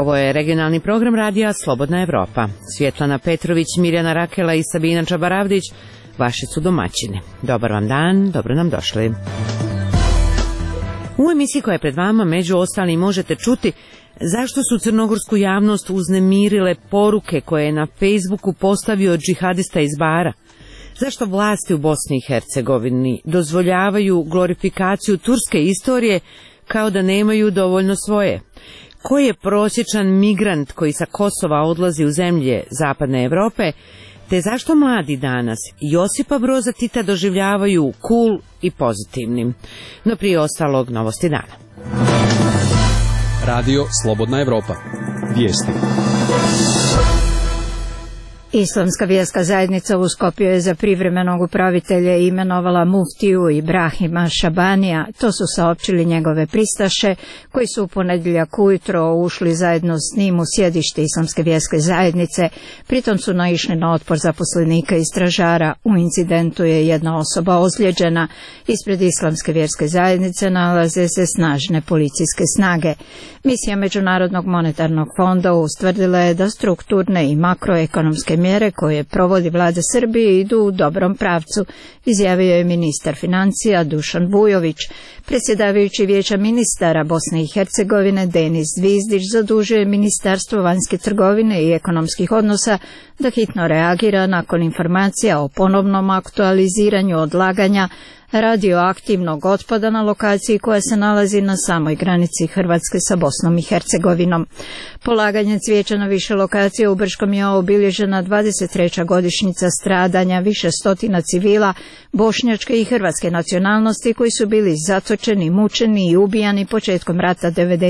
Ovo je regionalni program radija Slobodna Evropa. Svjetlana Petrović, Mirjana Rakela i Sabina Čabaravdić vaši su domaćini. Dobar vam dan, dobro nam došli. U emisiji koja je pred vama među ostalim možete čuti zašto su crnogorsku javnost uznemirile poruke koje je na Facebooku postavio džihadista iz Bara, zašto vlasti u Bosni i Hercegovini dozvoljavaju glorifikaciju turske istorije kao da nemaju dovoljno svoje, ko je prosječan migrant koji sa Kosova odlazi u zemlje zapadne Evrope, te zašto mladi danas Josipa Broza Tita doživljavaju cool i pozitivnim. No prije ostalog, novosti dana. Radio Slobodna Evropa. Vijesti. Islamska vjerska zajednica u Skopju je za privremenog upravitelja imenovala muftiju Ibrahima Šabanija. To su saopćili njegove pristaše koji su u ponedjeljak ujutro ušli zajedno s njim u sjedište Islamske vjerske zajednice. Pritom su naišli na otpor zaposlenika i stražara. U incidentu je jedna osoba ozlijeđena. Ispred Islamske vjerske zajednice nalaze se snažne policijske snage. Misija Međunarodnog monetarnog fonda ustvrdila je da strukturne i makroekonomske mjere koje provodi vlada Srbije idu u dobrom pravcu, izjavio je ministar financija Dušan Vujović. Predsjedavajući Vijeća ministara Bosne i Hercegovine Denis Zvizdić zadužio je Ministarstvo vanjske trgovine i ekonomskih odnosa da hitno reagira nakon informacija o ponovnom aktualiziranju odlaganja radioaktivnog otpada na lokaciji koja se nalazi na samoj granici Hrvatske sa Bosnom i Hercegovinom. Polaganje cvijeća na više lokacija u Brškom je obilježena 23. godišnjica stradanja više stotina civila bošnjačke i hrvatske nacionalnosti koji su bili zatočeni, mučeni i ubijani početkom rata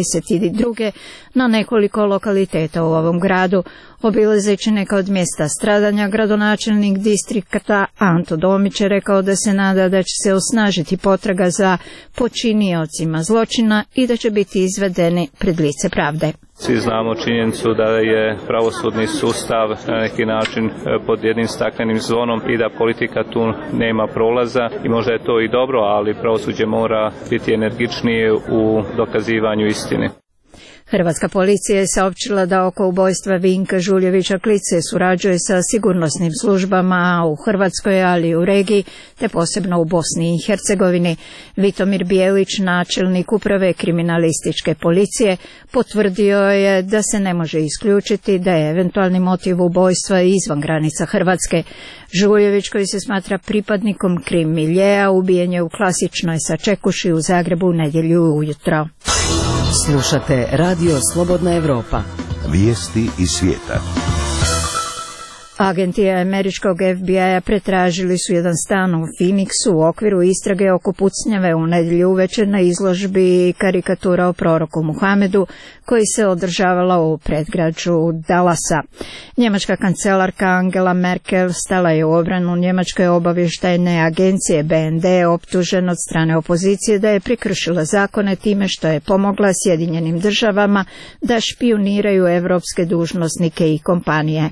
1992. na nekoliko lokaliteta u ovom gradu. Obilazeći neka od mjesta stradanja, gradonačelnik distrikta Anto Domić je rekao da se nada da će se osnažiti potraga za počiniocima zločina i da će biti izvedeni pred lice pravde. Svi znamo činjenicu da je pravosudni sustav na neki način pod jednim staklenim zvonom i da politika tu nema prolaza i možda je to i dobro, ali pravosuđe mora biti energičnije u dokazivanju istine. Hrvatska policija je saopćila da oko ubojstva Vinka Žuljevića Klice surađuje sa sigurnosnim službama u Hrvatskoj, ali i u regiji, te posebno u Bosni i Hercegovini. Vitomir Bijelić, načelnik uprave kriminalističke policije, potvrdio je da se ne može isključiti da je eventualni motiv ubojstva izvan granica Hrvatske. Žuljević, koji se smatra pripadnikom krim miljeja, ubijen je u klasičnoj sačekuši u Zagrebu u nedjelju ujutro. Slušate Radio Slobodna Evropa. Vijesti iz svijeta. Agenti američkog FBI-a pretražili su jedan stan u Phoenixu u okviru istrage oko pucnjave u nedjelju uvečer na izložbi karikatura o proroku Muhamedu koji se održavala u predgrađu Dallasa. Njemačka kancelarka Angela Merkel stala je u obranu njemačke obavještajne agencije BND, optužen od strane opozicije da je prekršila zakone time što je pomogla Sjedinjenim državama da špijuniraju evropske dužnosnike i kompanije.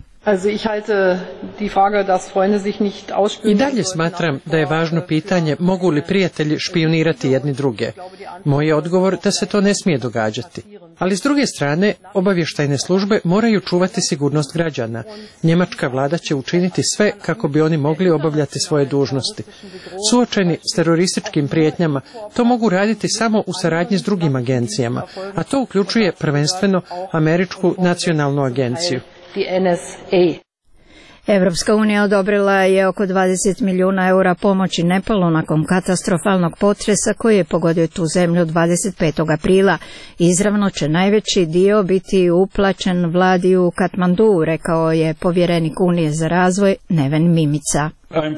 I dalje smatram da je važno pitanje mogu li prijatelji špijunirati jedni druge. Moj je odgovor da se to ne smije događati. Ali s druge strane, obavještajne službe moraju čuvati sigurnost građana. Njemačka vlada će učiniti sve kako bi oni mogli obavljati svoje dužnosti. Suočeni s terorističkim prijetnjama, to mogu raditi samo u saradnji s drugim agencijama, a to uključuje prvenstveno Američku nacionalnu agenciju. Evropska unija odobrila je oko 20 milijuna eura pomoći Nepalu nakon katastrofalnog potresa koji je pogodio tu zemlju 25. aprila. Izravno će najveći dio biti uplaćen vladi u Katmandu, rekao je povjerenik Unije za razvoj Neven Mimica.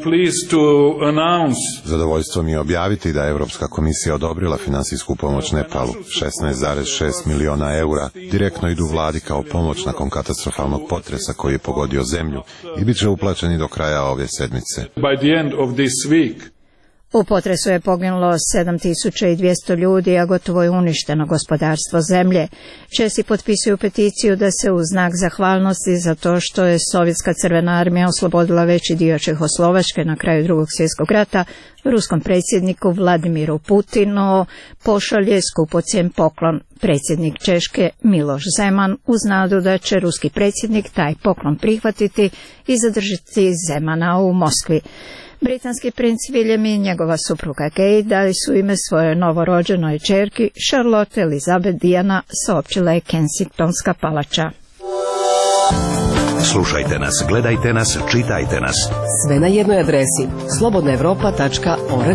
Zadovoljstvo mi je objaviti da je Europska komisija odobrila financijsku pomoć Nepalu, 16,6 milijuna eura, direktno idu vladi kao pomoć nakon katastrofalnog potresa koji je pogodio zemlju i bit će uplaćeni do kraja ove sedmice. U potresu je poginulo 7200 ljudi, a gotovo je uništeno gospodarstvo zemlje. Česi potpisuju peticiju da se u znak zahvalnosti za to što je Sovjetska crvena armija oslobodila veći dio Čehoslovačke na kraju Drugog svjetskog rata, ruskom predsjedniku Vladimiru Putinu pošalje skupocjen poklon. Predsjednik Češke Miloš Zeman uz nadu da će ruski predsjednik taj poklon prihvatiti i zadržati Zemana u Moskvi. Britanski princ William i njegova supruga Kate dali su ime svoje novorođenoj ćerki Charlotte Elizabeth Diana, saopćila je Kensingtonska palača. Slušajte nas, gledajte nas, čitajte nas. Sve na jednoj adresi slobodnaevropa.org.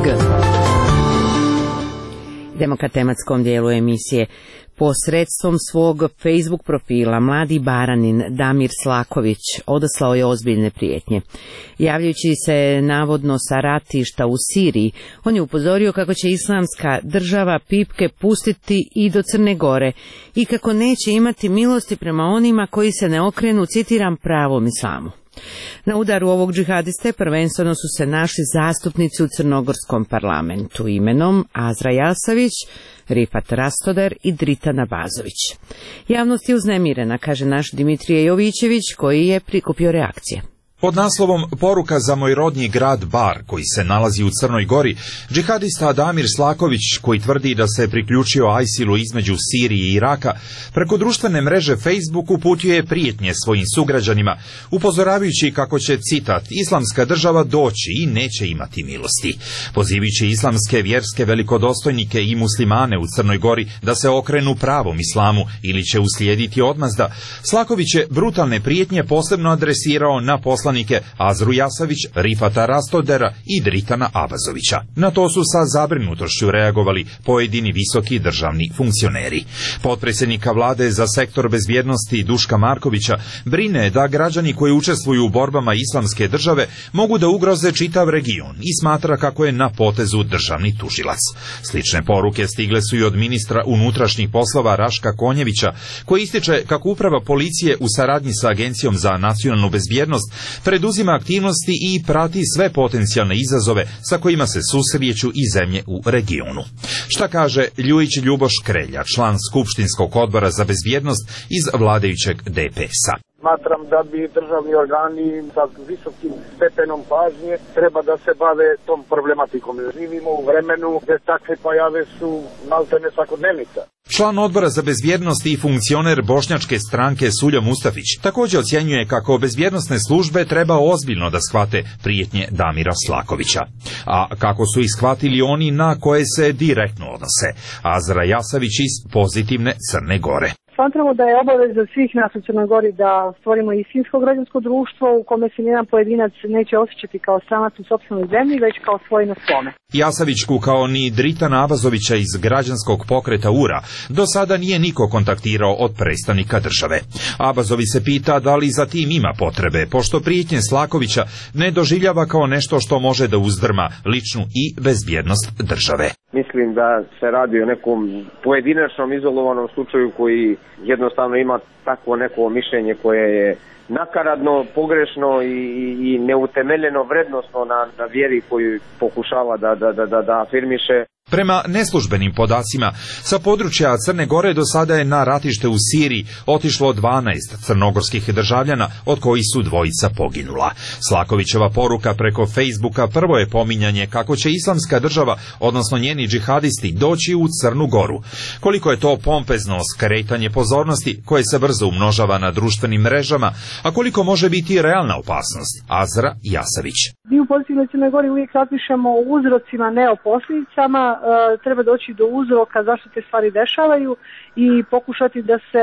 Idemo ka tematskom dijelu emisije. Posredstvom svog Facebook profila mladi Baranin Damir Slaković odaslao je ozbiljne prijetnje. Javljajući se navodno sa ratišta u Siriji, on je upozorio kako će Islamska država pipke pustiti i do Crne Gore i kako neće imati milosti prema onima koji se ne okrenu, citiram, pravom islamu. Na udaru ovog džihadiste prvenstveno su se našli zastupnici u crnogorskom parlamentu imenom Azra Jasavić, Rifat Rastoder i Dritana Bazović. Javnost je uznemirena, kaže naš Dimitrije Jovićević, koji je prikupio reakcije. Pod naslovom Poruka za moj rodni grad Bar, koji se nalazi u Crnoj Gori, džihadista Damir Slaković, koji tvrdi da se priključio ISIL-u između Sirije i Iraka, preko društvene mreže Facebook uputio je prijetnje svojim sugrađanima, upozoravajući kako će, citat, Islamska država doći i neće imati milosti. Pozivajući islamske vjerske velikodostojnike i muslimane u Crnoj Gori da se okrenu pravom islamu ili će uslijediti odmazda, Slaković je brutalne prijetnje posebno adresirao na poslanike Azru Jasavić, Rifata Rastodera i Dritana Abazovića. Na to su sa zabrinutošću reagovali pojedini visoki državni funkcioneri. Potpredsjednika vlade za sektor bezbjednosti Duška Markovića brine da građani koji učestvuju u borbama Islamske države mogu da ugroze čitav region i smatra kako je na potezu državni tužilac. Slične poruke stigle su i od ministra unutrašnjih poslova Raška Konjevića, koji ističe kako uprava policije u saradnji sa Agencijom za nacionalnu bezbjednost preduzima aktivnosti i prati sve potencijalne izazove sa kojima se susreću i zemlje u regionu. Šta kaže Ljujić Ljuboš Krelja, član Skupštinskog odbora za bezbjednost iz vladajućeg DPS-a? Smatram da bi državni organi sa visokim stepenom pažnje treba da se bave tom problematikom. Živimo u vremenu gdje takve pojave su maltene svakodnevnica. Član odbora za bezbjednost i funkcioner bošnjačke stranke Suljo Mustafić također ocjenjuje kako bezbjednosne službe treba ozbiljno da shvate prijetnje Damira Slakovića. A kako su ih shvatili oni na koje se direktno odnose? Azra Jasavić iz Pozitivne Crne Gore. Smatramo da je obaveza svih nas u Crnoj Gori da stvorimo istinsko građansko društvo u kome se nijedan pojedinac neće osjećati kao stranac u sopstvenoj zemlji, već kao svoj na svome. Jasavićku kao ni Dritana Abazovića iz građanskog pokreta URA do sada nije niko kontaktirao od predstavnika države. Abazovi se pita da li za tim ima potrebe, pošto prijetnje Slakovića ne doživljava kao nešto što može da uzdrma ličnu i bezbjednost države. Mislim da se radi o nekom pojedinačnom izolovanom slučaju koji jednostavno ima takvo neko mišljenje koje je nakaradno, pogrešno i neutemeljeno vrednosno na vjeri koju pokušava da afirmiše. Prema neslužbenim podacima, sa područja Crne Gore do sada je na ratište u Siriji otišlo 12 crnogorskih državljana, od kojih su dvojica poginula. Slakovićeva poruka preko Facebooka prvo je pominjanje kako će Islamska država, odnosno njeni džihadisti, doći u Crnu Goru. Koliko je to pompezno skretanje pozornosti koje se brzo umnožava na društvenim mrežama, a koliko može biti realna opasnost? Azra Jasavić. Mi u Pozitivnoj Crnoj Gori uvijek razmišljamo o uzrocima, ne o posljedicama. Treba doći do uzroka zašto te stvari dešavaju i pokušati da se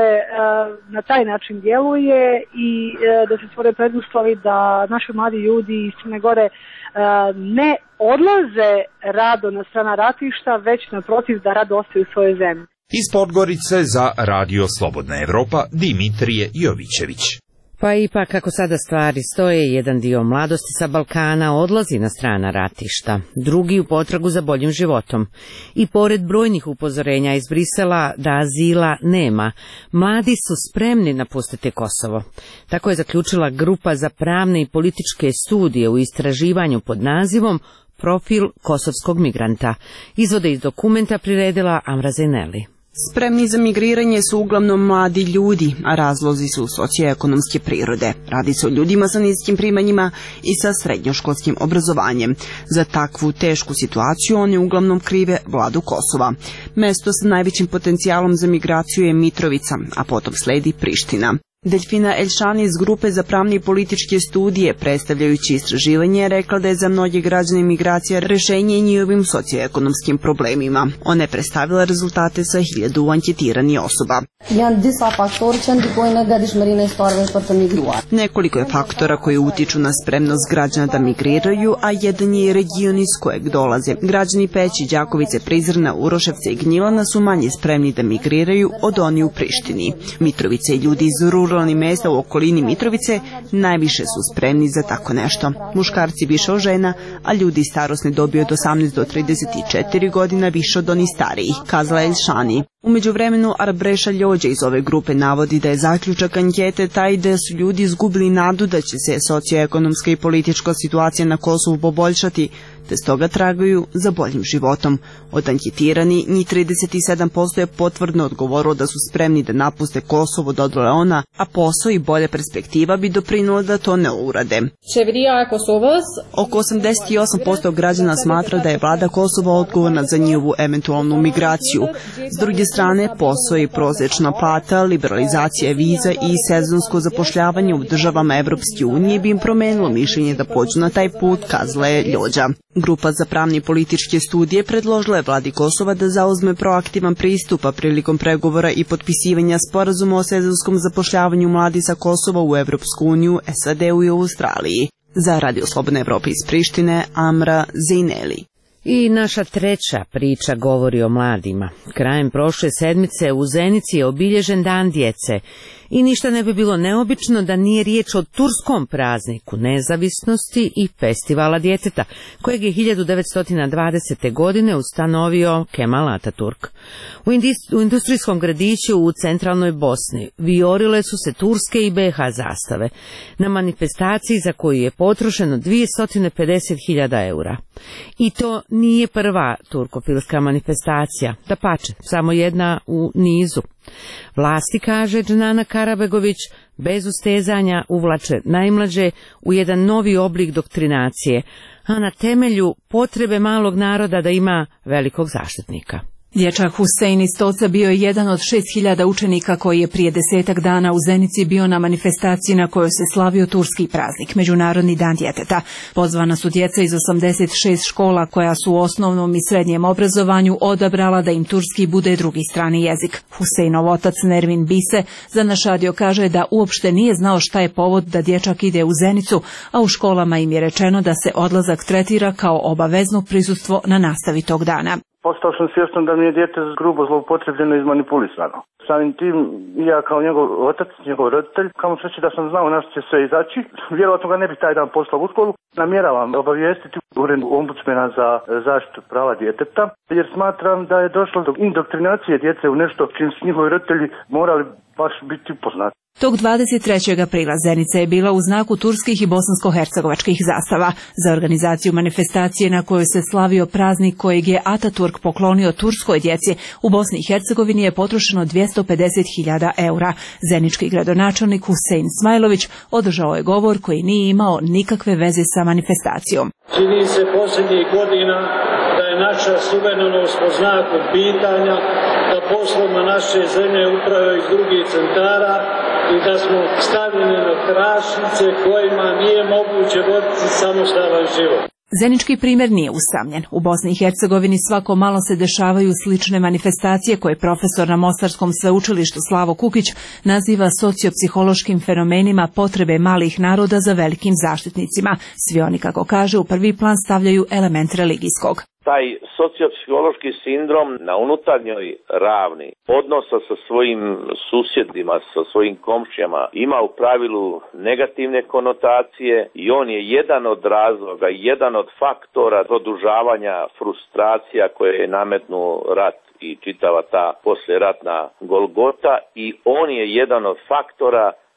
na taj način djeluje i da se stvore preduslovi da naši mladi ljudi iz Crne Gore ne odlaze rado na strana ratišta, već naprotiv da rado ostaju u svojoj zemlji. Iz Podgorice za Radio Slobodna Evropa Dimitrije Jovićević. Pa ipak, kako sada stvari stoje, jedan dio mladosti sa Balkana odlazi na strana ratišta, drugi u potragu za boljim životom. I pored brojnih upozorenja iz Brisela da azila nema, mladi su spremni napustiti Kosovo. Tako je zaključila grupa za pravne i političke studije u istraživanju pod nazivom profil kosovskog migranta. Izvode iz dokumenta priredila Amra Zejneli. Spremni za migriranje su uglavnom mladi ljudi, a razlozi su socioekonomske prirode. Radi se o ljudima sa niskim primanjima i sa srednjoškolskim obrazovanjem. Za takvu tešku situaciju oni uglavnom krive vladu Kosova. Mesto sa najvećim potencijalom za migraciju je Mitrovica, a potom sledi Priština. Delfina Elšani iz Grupe za pravne i političke studije, predstavljajući istraživanje, rekla da je za mnoge građane migracija rešenje njihovim socioekonomskim problemima. Ona je predstavila rezultate sa 1000 anketiranih osoba. Nekoliko je faktora koji utiču na spremnost građana da migriraju, a jedan je region iz kojeg dolaze. Građani Peći, Đakovice, Prizrena, Uroševca i Gnjilana su manje spremni da migriraju od oni u Prištini. Mitrovica i ljudi iz ruralnih mesta u okolini Mitrovice najviše su spremni za tako nešto. Muškarci više od žena, a ljudi starosne dobi od 18 do 34 godina više od onih starijih, kazala Elšani. U međuvremenu Arbreša Ljođa iz ove grupe navodi da je zaključak ankete taj da su ljudi izgubili nadu da će se socioekonomska i politička situacija na Kosovu poboljšati, te stoga tragaju za boljim životom. Od anketirani, njih 37% je potvrdno odgovorilo da su spremni da napuste Kosovo do ona, a posao i bolja perspektiva bi doprinula da to ne urade. Oko 88% građana smatra da je vlada Kosova odgovorna za njihovu eventualnu migraciju. S druge strane, posao i prosječna plata, liberalizacija viza i sezonsko zapošljavanje u državama Evropske unije bi im promenilo mišljenje da pođu na taj put, kazala je Ljođa. Grupa za pravne i političke studije predložila je vladi Kosova da zauzme proaktivan pristup prilikom pregovora i potpisivanja sporazuma o sezonskom zapošljavanju mladi sa Kosova u Evropsku uniju, SAD-u i Australiji. Za Radio Slobodna Evropa iz Prištine, Amra Zejneli. I naša treća priča govori o mladima. Krajem prošle sedmice u Zenici je obilježen Dan djece. I ništa ne bi bilo neobično da nije riječ o turskom prazniku nezavisnosti i festivala djeteta, kojeg je 1920. godine ustanovio Kemal Ataturk. U industrijskom gradiću u centralnoj Bosni vijorile su se turske i BiH zastave na manifestaciji za koju je potrošeno 250.000 eura. I to nije prva turkofilska manifestacija, dapače, samo jedna u nizu. Vlasti, kaže Džanana Karabegović, bez ustezanja uvlače najmlađe u jedan novi oblik doktrinacije, a na temelju potrebe malog naroda da ima velikog zaštitnika. Dječak Husein iz Stoca bio je jedan od 6.000 učenika koji je prije 10 dana u Zenici bio na manifestaciji na kojoj se slavio turski praznik, Međunarodni dan djeteta. Pozvana su djeca iz 86 škola koja su u osnovnom i srednjem obrazovanju odabrala da im turski bude drugi strani jezik. Huseinov otac Nervin Bise za naš radio kaže da uopšte nije znao šta je povod da dječak ide u Zenicu, a u školama im je rečeno da se odlazak tretira kao obavezno prisustvo na nastavi tog dana. Postao sam svjestan da mi je dijete grubo zloupotrebljeno i izmanipulisano. Samim tim, ja kao njegov otac, njegov roditelj, kamo sreći da sam znao na što će sve izaći, vjerojatno ga ne bi taj dan poslao u školu. Namjeravam obavijestiti ured ombudsmena za zaštitu prava djeteta, jer smatram da je došlo do indoktrinacije djece u nešto čim su njihovi roditelji morali baš biti upoznati. Tog 23. aprila Zenica je bila u znaku turskih i bosansko-hercegovačkih zastava. Za organizaciju manifestacije na kojoj se slavio praznik kojeg je Ataturk poklonio turskoj djeci u Bosni i Hercegovini je potrošeno 250.000 eura. Zenički gradonačelnik Husein Smajlović održao je govor koji nije imao nikakve veze sa manifestacijom. Čini se posljednjih godina da je naša suverenost po znaku pitanja, da posloma naše zemlje upravljaju iz drugih centara i da smo stavljeni na tračnice kojima nije moguće voditi samostalan život. Zenički primjer nije usamljen. U Bosni i Hercegovini svako malo se dešavaju slične manifestacije koje profesor na Mostarskom sveučilištu Slavo Kukić naziva sociopsihološkim fenomenima potrebe malih naroda za velikim zaštitnicima. Svi oni, kako kaže, u prvi plan stavljaju element religijskog. Taj sociopsihološki sindrom na unutarnjoj ravni odnosa sa svojim susjedima, sa svojim komšijama ima u pravilu negativne konotacije i on je jedan od razloga, jedan od faktora produžavanja frustracija koje je nametnuo rat i čitava ta poslijeratna golgota i on je jedan od faktora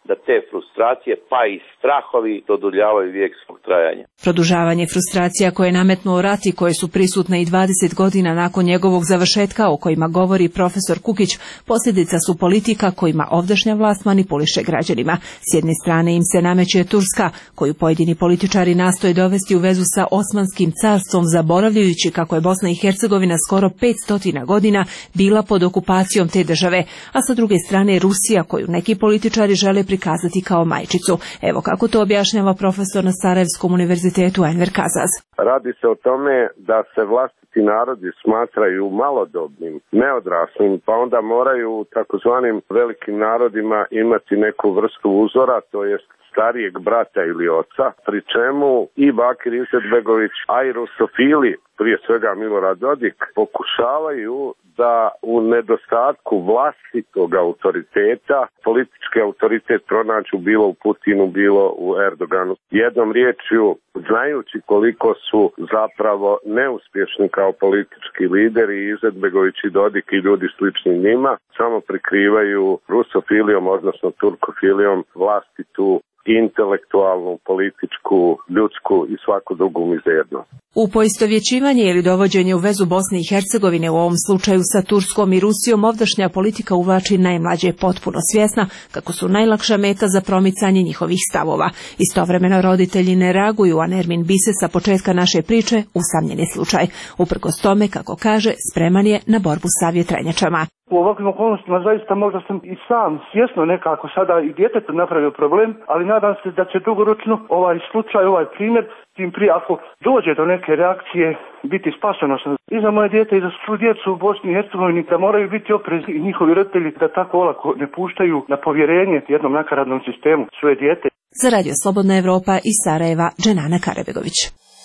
da te frustracije pa i strahovi doduljavaju vijek svog trajanja. Produžavanje frustracija koje je nametnuo rat i koje su prisutne i 20 godina nakon njegovog završetka, o kojima govori profesor Kukić, posljedica su politika kojima ovdašnja vlast manipuliše građanima. S jedne strane im se nameće Turska, koju pojedini političari nastoje dovesti u vezu sa Osmanskim carstvom, zaboravljajući kako je Bosna i Hercegovina skoro 500 godina bila pod okupacijom te države, a sa druge strane Rusija, koju neki političari žele prikazati kao majčicu. Evo kako to objašnjava profesor na Sarajevskom univerzitetu Enver Kazaz. Radi se o tome da se vlastiti narodi smatraju malodobnim, neodraslim, pa onda moraju u takozvanim velikim narodima imati neku vrstu uzora, to jest starijeg brata ili oca, pri čemu i Bakir Izetbegović, a i rusofili, prije svega Milorad Dodik, pokušavaju da u nedostatku vlastitog autoriteta, politički autoritet pronađu bilo u Putinu, bilo u Erdoganu. Jednom riječju, znajući koliko su zapravo neuspješni kao politički lideri, Izetbegović i Dodik i ljudi slični njima, samo prikrivaju rusofilijom, odnosno turkofilijom, vlastitu intelektualnu, političku, ljudsku i svaku drugu mizernost. U poistovjećivanje ili dovođenje u vezu Bosne i Hercegovine, u ovom slučaju sa Turskom i Rusijom, ovdašnja politika uvlači najmlađe, potpuno svjesna kako su najlakša meta za promicanje njihovih stavova. Istovremeno roditelji ne reaguju, a Nermin Bise sa početka naše priče usamljen je slučaj. Uprkos tome, kako kaže, spreman je na borbu sa vjetrenjačama. U ovakvim okolnostima zaista možda sam i sam svjesno nekako sada i djetetu napravio problem, ali nadam se da će dugoročno ovaj slučaj, ovaj primjer, tim prije ako dođe do neke reakcije, biti spasonosan i za moje dijete i za svu djecu u Bosni i Hercegovini, da moraju biti oprezni i njihovi roditelji da tako olako ne puštaju na povjerenje jednom nakaradnom sistemu svoje dijete. Za Radio Slobodna Evropa iz Sarajeva, Dženana Karabegović.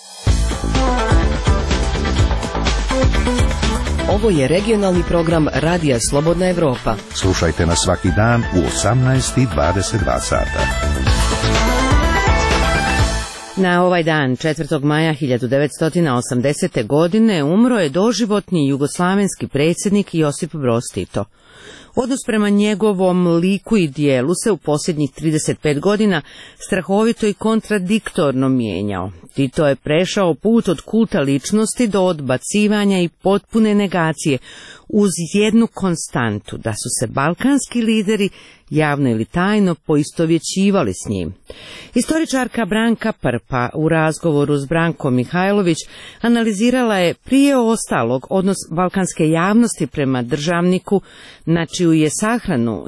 Ovo je regionalni program Radija Slobodna Evropa. Slušajte nas svaki dan u 18:22 sata. Na ovaj dan, 4. maja 1980. godine, umro je doživotni jugoslavenski predsjednik Josip Broz Tito. Odnos prema njegovom liku i dijelu se u posljednjih 35 godina strahovito i kontradiktorno mijenjao. Tito je prešao put od kulta ličnosti do odbacivanja i potpune negacije, uz jednu konstantu, da su se balkanski lideri javno ili tajno poistovjećivali s njim. Istoričarka Branka Prpa u razgovoru s Brankom Mihajlović analizirala je prije ostalog odnos balkanske javnosti prema državniku, na čiju je sahranu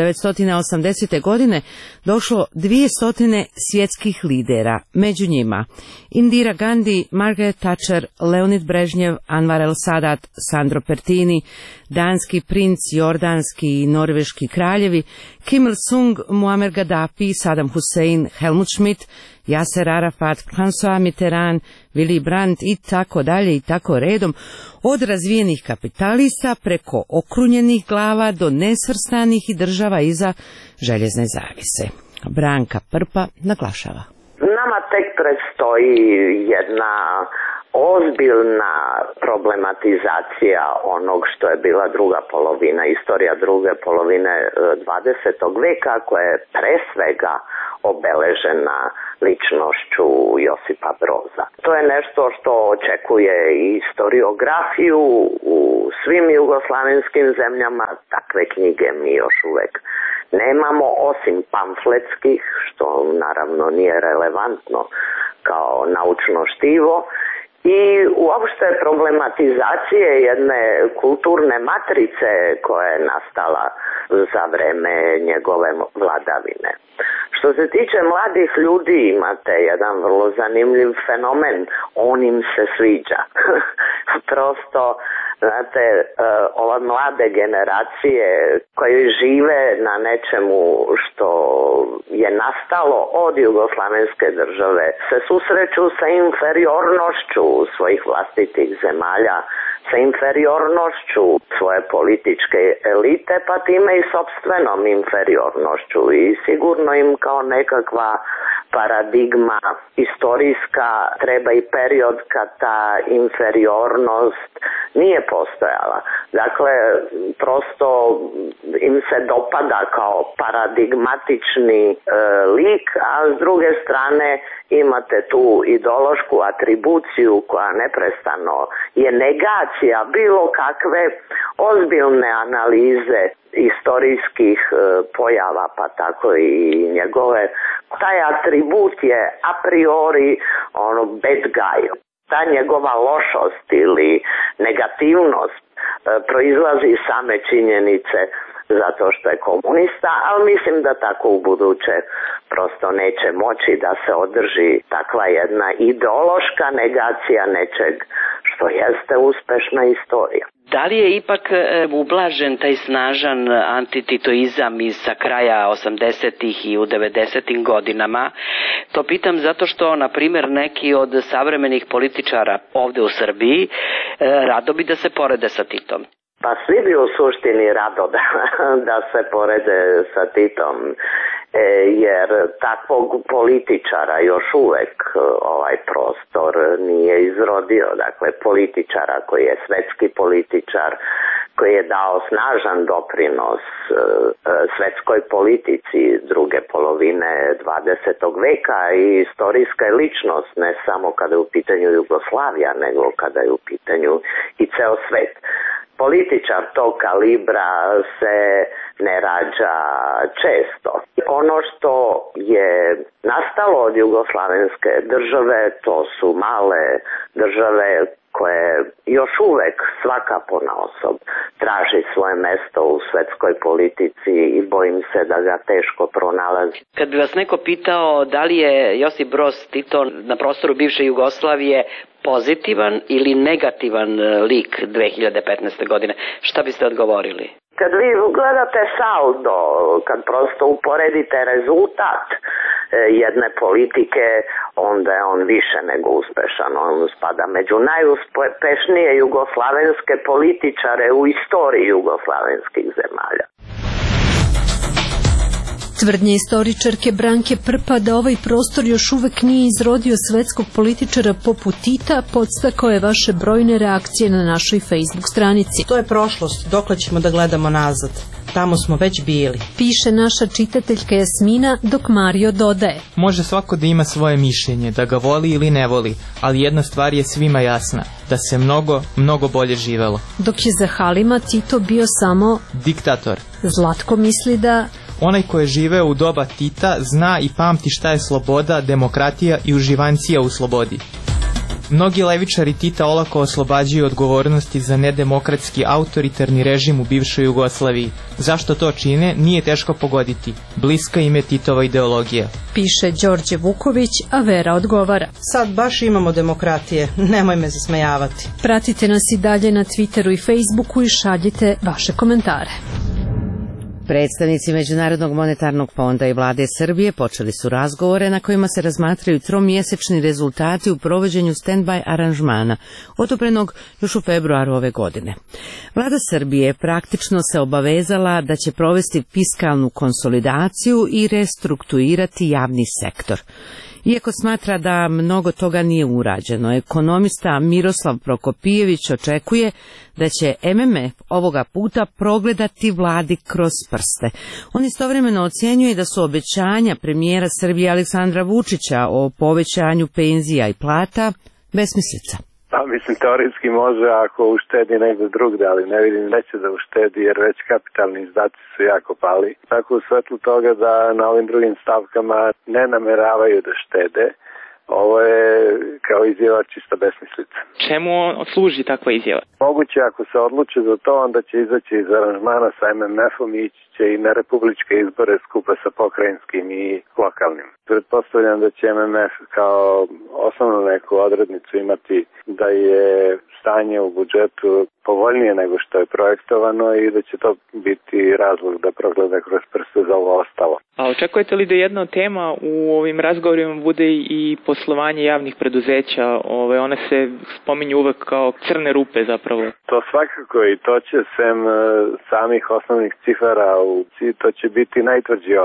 1980. godine došlo 200 svjetskih lidera, među njima Indira Gandhi, Margaret Thatcher, Leonid Brežnjev, Anwar el-Sadat, Sandro Pertini, danski princ, jordanski i norveški kraljevi, Kim Il-sung, Muammar Gaddafi, Saddam Hussein, Helmut Schmidt, Yasser Arafat, François Mitterrand, Willy Brandt i tako redom, od razvijenih kapitalista preko okrunjenih glava do nesvrstanih i država iza željezne zavise. Branka Prpa naglašava. Nama tek predstoji jedna ozbiljna problematizacija onog što je bila druga polovina, istorija druge polovine 20. veka, koja je pre svega obeležena ličnošću Josipa Broza. To je nešto što očekuje i historiografiju u svim jugoslavenskim zemljama. Takve knjige mi još uvek nemamo, osim pamfletskih, što naravno nije relevantno kao naučno štivo. I uopšte problematizacije jedne kulturne matrice koja je nastala za vreme njegove vladavine. Što se tiče mladih ljudi, imate jedan vrlo zanimljiv fenomen, on im se sviđa. Prosto, znate, ove mlade generacije koje žive na nečemu što je nastalo od jugoslavenske države se susreću sa inferiornošću svojih vlastitih zemalja, sa inferiornošću svoje političke elite, pa time i sopstvenom inferiornošću, i sigurno im kao nekakva paradigma istorijska treba i period kad ta inferiornost nije postojala. Dakle, prosto im se dopada kao paradigmatični lik, a s druge strane imate tu ideološku atribuciju koja neprestano je negacija bilo kakve ozbiljne analize istorijskih pojava, pa tako i njegove. Taj atribut je a priori bad guy. Ta njegova lošost ili negativnost proizlazi iz same činjenice zato što je komunista, ali mislim da tako u buduće prosto neće moći da se održi takva jedna ideološka negacija nečeg što jeste uspešna istorija. Da li je ipak ublažen taj snažan antititoizam sa kraja 80-ih i u 90-im godinama? To pitam zato što, na primjer, neki od savremenih političara ovde u Srbiji rado bi da se porede sa Titom. Pa svi bi u suštini rado da se porede sa Titom, jer takvog političara još uvek ovaj prostor nije izrodio. Dakle, političara koji je svetski političar, koji je dao snažan doprinos svetskoj politici druge polovine 20. veka i istorijska je ličnost, ne samo kada je u pitanju Jugoslavija, nego kada je u pitanju i ceo svet. Političar tog kalibra se ne rađa često. Ono što je nastalo od jugoslavenske države, to su male države koje još uvek svaka ponaosob traži svoje mesto u svetskoj politici i bojim se da ga teško pronalazi. Kad bi vas neko pitao da li je Josip Broz Tito na prostoru bivše Jugoslavije pozitivan ili negativan lik 2015. godine, šta biste odgovorili? Kad vi gledate saldo, kad prosto uporedite rezultat jedne politike, onda je on više nego uspešan. On spada među najuspešnije jugoslavenske političare u istoriji jugoslavenskih zemalja. Tvrdnje istoričarke Branke Prpa da ovaj prostor još uvek nije izrodio svetskog političara poput Tita podstakao je vaše brojne reakcije na našoj Facebook stranici. To je prošlost, dokle ćemo da gledamo nazad. Tamo smo već bili. Piše naša čitateljka Jasmina, dok Mario dodaje. Može svako da ima svoje mišljenje, da ga voli ili ne voli, ali jedna stvar je svima jasna, da se mnogo bolje živelo. Dok je za Halima Tito bio samo diktator. Zlatko misli da onaj ko je živeo u doba Tita zna i pamti šta je sloboda, demokratija i uživancija u slobodi. Mnogi levičari Tita olako oslobađaju odgovornosti za nedemokratski autoritarni režim u bivšoj Jugoslaviji. Zašto to čine, nije teško pogoditi. Bliska im je Titova ideologija. Piše Đorđe Vuković, a Vera odgovara. Sad baš imamo demokratije, nemoj me zasmejavati. Pratite nas i dalje na Twitteru i Facebooku i šaljite vaše komentare. Predstavnici Međunarodnog monetarnog fonda i vlade Srbije počeli su razgovore na kojima se razmatraju tromjesečni rezultati u provođenju stand-by aranžmana, odobrenog još u februaru ove godine. Vlada Srbije praktično se obavezala da će provesti fiskalnu konsolidaciju i restrukturirati javni sektor. Iako smatra da mnogo toga nije urađeno, ekonomista Miroslav Prokopijević očekuje da će MMF ovoga puta progledati vladi kroz prste. On istovremeno ocjenjuje da su obećanja premijera Srbije Aleksandra Vučića o povećanju penzija i plata besmislica. Pa mislim, teoretski može ako uštedi negde drugde, ali ne vidim neće da uštedi jer već kapitalni izdaci su jako pali. Tako u svetlu toga da na ovim drugim stavkama ne nameravaju da štede, ovo je kao izjava čista besmislica. Čemu služi takva izjava? Moguće ako se odluče za to, onda će izaći iz aranžmana sa MMF-om i ići će i na republičke izbore skupa sa pokrajinskim i lokalnim. Pretpostavljam da će MMF kao osnovnu neku odrednicu imati da je stanje u budžetu povoljnije nego što je projektovano i da će to biti razlog da progleda kroz prste za ovo ostalo. A očekujete li da jedna od tema u ovim razgovorima bude i poslovanje javnih preduzeća? One se spominju uvek kao crne rupe zapravo. To svakako i to će sem samih osnovnih cifara, to će biti najtvrđi orah.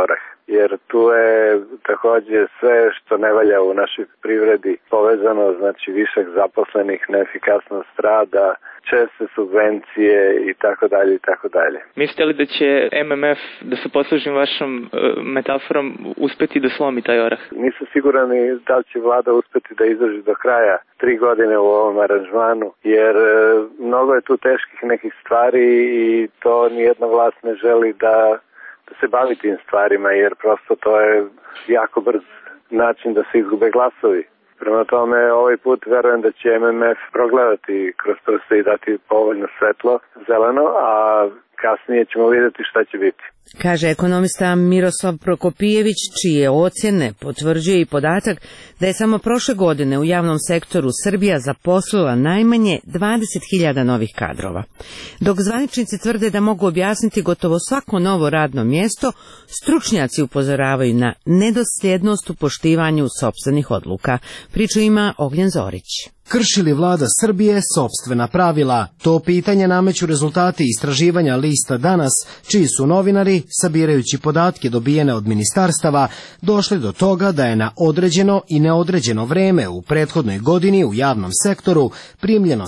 jer tu je takođe sve što ne valja u našoj privredi povezano, znači višak zaposlenih, neefikasnost rada, česte subvencije i tako dalje i tako dalje. Mislite li da će MMF, da se poslužim vašom metaforom, uspeti da slomi taj orah? Nisam siguran i da li će vlada uspeti da izdrži do kraja 3 godine u ovom aranžmanu, jer mnogo je tu teških nekih stvari i to nijedna vlast ne želi da se bavi tim stvarima, jer prosto to je jako brz način da se izgube glasovi. Prema tome, ovaj put verujem da će MMF progledati kroz prste i dati povoljno svetlo, zeleno, a kasnije ćemo vidjeti šta će biti. Kaže ekonomista Miroslav Prokopijević, čije ocjene potvrđuje i podatak da je samo prošle godine u javnom sektoru Srbija zaposlila najmanje 20.000 novih kadrova. Dok zvaničnici tvrde da mogu objasniti gotovo svako novo radno mjesto, stručnjaci upozoravaju na nedosljednost u poštivanju sopstvenih odluka. Priču ima Ognjen Zorić. Krši li vlada Srbije sopstvena pravila? To pitanje nameću rezultati istraživanja lista Danas, čiji su novinari, sabirajući podatke dobijene od ministarstava, došli do toga da je na određeno i neodređeno vreme u prethodnoj godini u javnom sektoru primljeno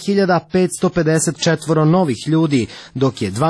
7.554 novih ljudi, dok je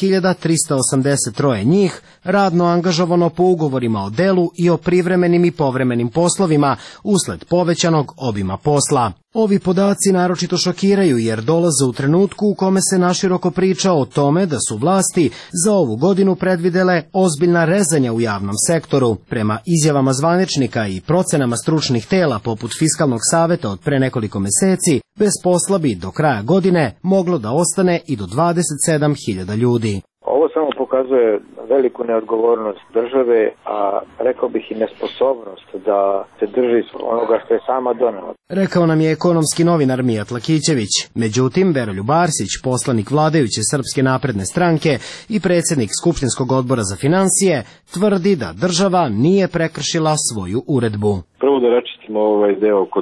12.383 njih radno angažovano po ugovorima o delu i o privremenim i povremenim poslovima usled povećanog obima posla. Ovi podaci naročito šokiraju jer dolaze u trenutku u kome se naširoko priča o tome da su vlasti za ovu godinu predvidele ozbiljna rezanja u javnom sektoru. Prema izjavama zvaničnika i procenama stručnih tela poput Fiskalnog saveta od pre nekoliko meseci, bez posla bi do kraja godine moglo da ostane i do 27.000 ljudi. Ovo samo pokazuje veliku neodgovornost države, a rekao bih i nesposobnost da se drži onoga što je sama donela. Rekao nam je ekonomski novinar Mijat Lakićević. Međutim, Veroljub Arsić, poslanik vladajuće Srpske napredne stranke i predsjednik Skupštinskog odbora za finansije, tvrdi da država nije prekršila svoju uredbu. Prvo da račistimo ovaj deo oko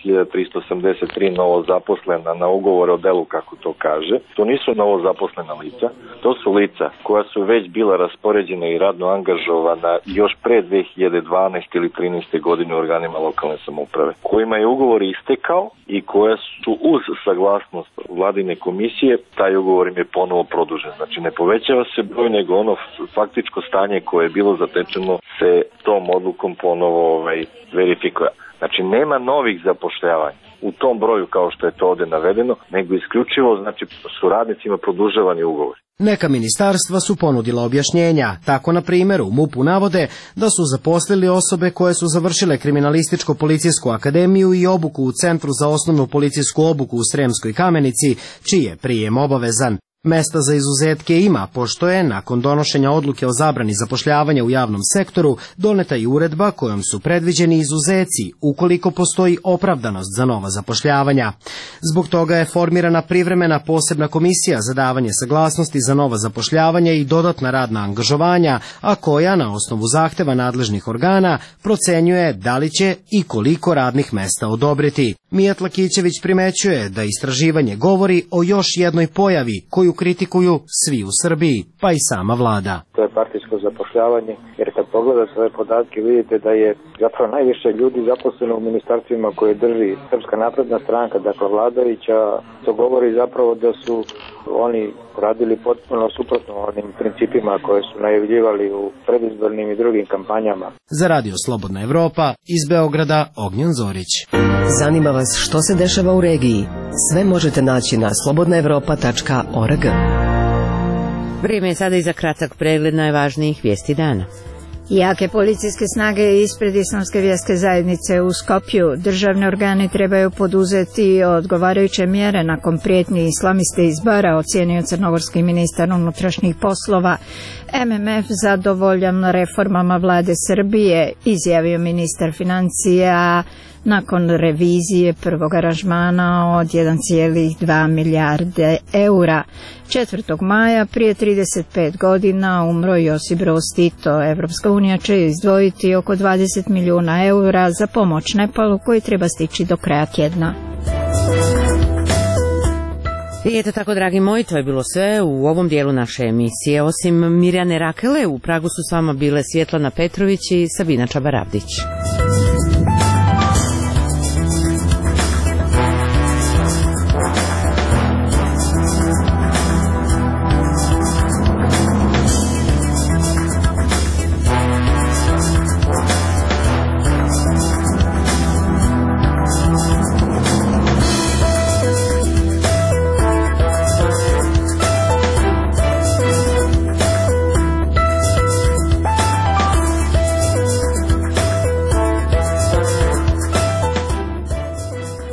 12.383 novo zaposlena na ugovor o delu, kako to kaže. To nisu novo zaposlena lica, to su lica koja su već bila raspoređena i radno angažovana još pre 2012. ili 13. godine u organima lokalne samouprave, kojima je ugovor istekao i koja su uz saglasnost vladine komisije, taj ugovor im je ponovo produžen. Znači ne povećava se broj, nego ono faktičko stanje koje je bilo zatečeno se tom odlukom ponovo verifikuje. Znači nema novih zapošljavanja u tom broju kao što je to ovde navedeno, nego isključivo znači su radnicima produžavani ugovori. Neka ministarstva su ponudila objašnjenja. Tako, na primjer, u MUP-u navode da su zaposlili osobe koje su završile Kriminalističko-policijsku akademiju i obuku u Centru za osnovnu policijsku obuku u Sremskoj Kamenici, čiji je prijem obavezan. Mesta za izuzetke ima, pošto je, nakon donošenja odluke o zabrani zapošljavanja u javnom sektoru, doneta i uredba kojom su predviđeni izuzeci ukoliko postoji opravdanost za nova zapošljavanja. Zbog toga je formirana privremena posebna komisija za davanje saglasnosti za nova zapošljavanja i dodatna radna angažovanja, a koja na osnovu zahteva nadležnih organa procenjuje da li će i koliko radnih mesta odobriti. Mijat Lakićević primećuje da istraživanje govori o još jednoj pojavi koju kritikuju svi u Srbiji, pa i sama vlada. To je partijsko zapošljavanje, jer kad pogledate ove podatke vidite da je zapravo najviše ljudi zaposleno u ministarstvima koje drži Srpska napredna stranka, dakle vladajuća. To govori zapravo da su oni radili potpuno suprotno onim principima koje su najavljivali u predizbornim i drugim kampanjama. Za Radio Slobodna Evropa, iz Beograda, Ognjen Zorić. Zanima vas što se dešava u regiji? Sve možete naći na slobodnaevropa.org. Vrijeme je sada i za kratak pregled najvažnijih vijesti dana. Jake policijske snage ispred Islamske vjerske zajednice u Skopju. Državne organe trebaju poduzeti odgovarajuće mjere nakon prijetnji islamiste iz Bara, ocijenio crnogorski ministar unutrašnjih poslova. MMF zadovoljan reformama vlade Srbije, izjavio ministar financija nakon revizije prvog aranžmana od 1,2 milijarde eura. 4. maja prije 35 godina umro Josip Broz Tito. Evropska unija će izdvojiti oko 20 milijuna eura za pomoć Nepalu koji treba stići do kraja tjedna. I eto tako, dragi moji, to je bilo sve u ovom dijelu naše emisije. Osim Mirjane Rakele, u Pragu su s vama bile Svjetlana Petrović i Sabina Čabaravdić.